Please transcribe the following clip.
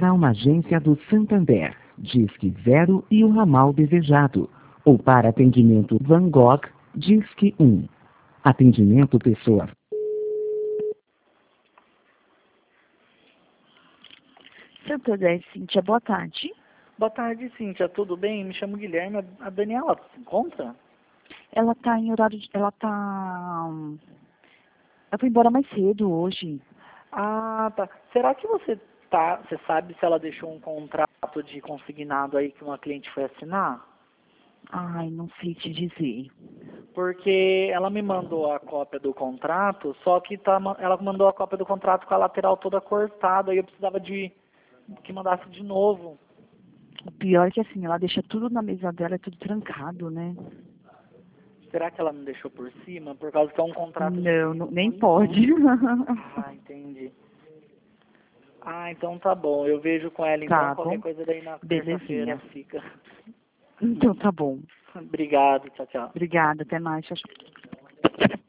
para uma agência do Santander, Disque 0 e o ramal desejado. Ou para atendimento Van Gogh, Disque 1. Atendimento pessoa. Santander, Cíntia, boa tarde. Boa tarde, Cíntia. Tudo bem? Me chamo Guilherme. A Daniela se encontra? Ela tá em horário de... Ela foi embora mais cedo hoje. Ah, tá. Será que você sabe se ela deixou um contrato de consignado aí que uma cliente foi assinar? Ai, não sei te dizer. Porque ela me mandou a cópia do contrato, só que ela mandou a cópia do contrato com a lateral toda cortada e eu precisava de que mandasse de novo. O pior é que assim, ela deixa tudo na mesa dela, é tudo trancado, né? Será que ela não deixou por cima? Por causa que é um contrato Não, nem pode. Ah, entendi. Ah, então tá bom. Eu vejo com ela, então. Tá Qualquer bom. coisa daí na Belezinha. terça-feira fica. Então tá bom. Obrigado, tchau, tchau. Obrigada, até mais. Tchau, tchau.